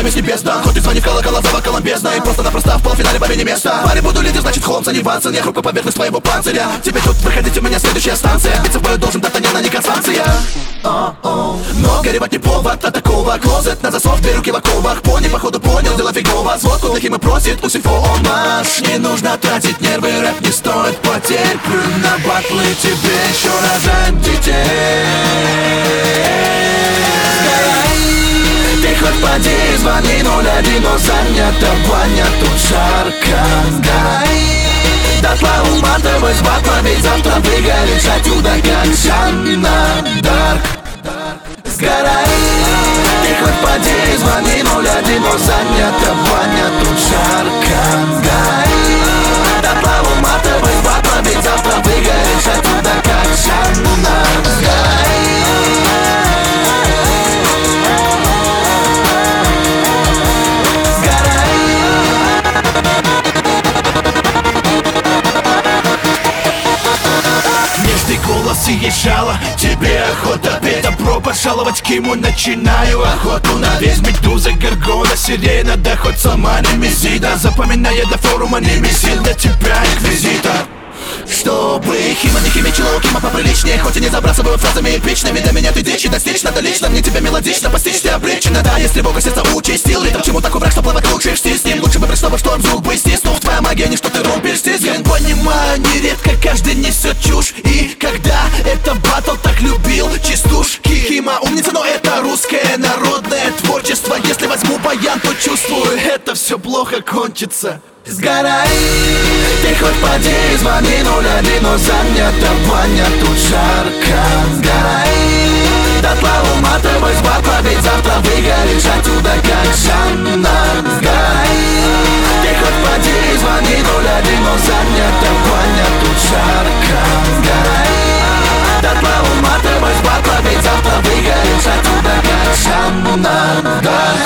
цветами с небес, да. Хоть и звонит колокола за бокалом бездна, и просто-напросто в полуфинале бабе не место. Парень, буду лидер, значит Холмс, а не Ватсон. Я хрупкую поверхность твоего панциря. Тебе тут выходить, у меня следующая станция. Биться в бою должен Д'Артаньян, а не Констанция. Но горевать не повод от такого. Клозет на засов, две руки в оковах. Пони, походу понял, дела фигово. Сводку для Хима просит, у Сильфо он наш. Не нужно тратить нервы, рэп не стоит потерь. Плюнь на батлы, тебе еще рожаем детей. Ты хоть поди, звони 01, но занято, баня тут жарко. Сгорай, дотла уматывай с батла, ведь завтра выгоришь отсюда, как Жанна Дарк. Сгорай, ты хоть поди, звони 01, но занято, баня тут жарко. Сгорай, дотла уматывай с батла, ведь завтра выгоришь отсюда, как Жанна. Сгорай. Голос съезжала, тебе охота петь. Добро пожаловать к Киму, начинаю охоту на весь. Медуза, Горгона, Сирена, да хоть сама Немезида. Запоминай, до форума Немезид, для тебя инквизитор. Чтобы Хима не химичила, у Кима поприличнее. Хоть и не забрасываю фразами эпичными. До меня ты дичь, достичь надо лично. Мне тебя мелодично, постичь ты обречена. Да, если Бога сердца участил. Летом чему такой враг, что плавать лучше с ним. Лучше бы пришло во шторм, зубы стиснув. Твоя магия не что ты рубишь здесь. Я понимаю, нередко каждый несет чушь. И когда это батл так любил частушки. Хима умница, но это русское народное творчество. Если возьму баян, то чувствую, это все плохо кончится. Сгорай, ты хоть поди, звони 01, но занято, баня тут жарко. Сгорай, дотла уматывай с батла, ведь завтра выгоришь отсюда, как Жанна. Сгорай, ты хоть поди, звони 01, но занято, баня тут жарко. Сгорай, дотла уматывай с батла, ведь завтра выгоришь отсюда, как Жанна.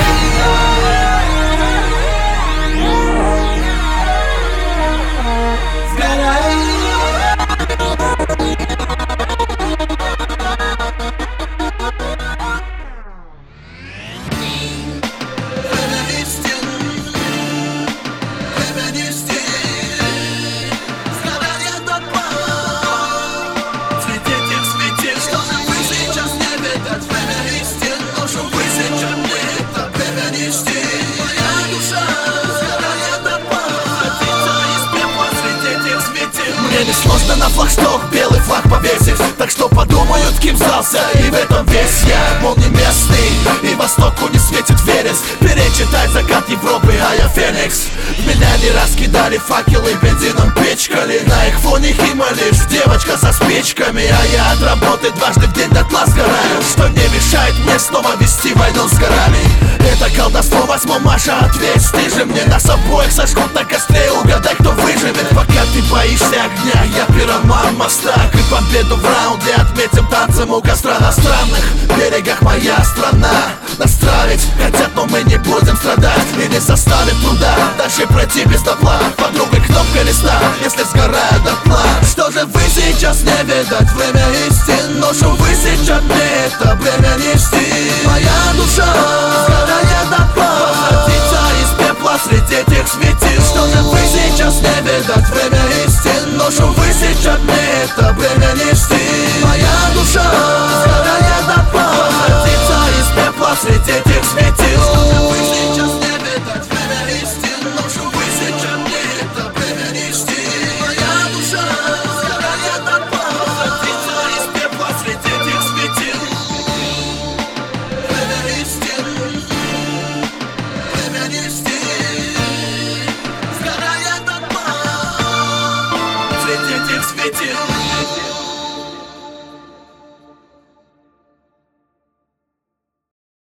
Мне несложно на флагшток белый флаг повесить. Так что подумают, кем сдался. И в этом весь я, мол, не местный. И востоку не светит верес. Перечитай закат Европы, а я Феникс. В меня не раз кидали факелы, бензином печкали. На их фоне Хима лишь девочка со спичками. А я от работы дважды в день дотла сгораю. Что не мешает мне снова вести войну с горами. Это колдовство, 8 Маша, ответь. Ты же мне нас обоих сожгут на костре. Угадай, кто выживет, пока ты боишься огня. Я пироман, мастак, и победу в раунде отметим танцем у костра. На странных берегах моя страна. Нас травить хотят, но мы не будем страдать. И не составит труда даже пройти без дотла. Подругой кнопка листа, если сгораю дотла. Что же вы сейчас не видать? Время истин, ношу высечет мне это время нести. Моя душа сгорая дотла, возвратится из пепла среди этих светил. Что же вы сейчас не видать? Время истин, ношу высечет мне это время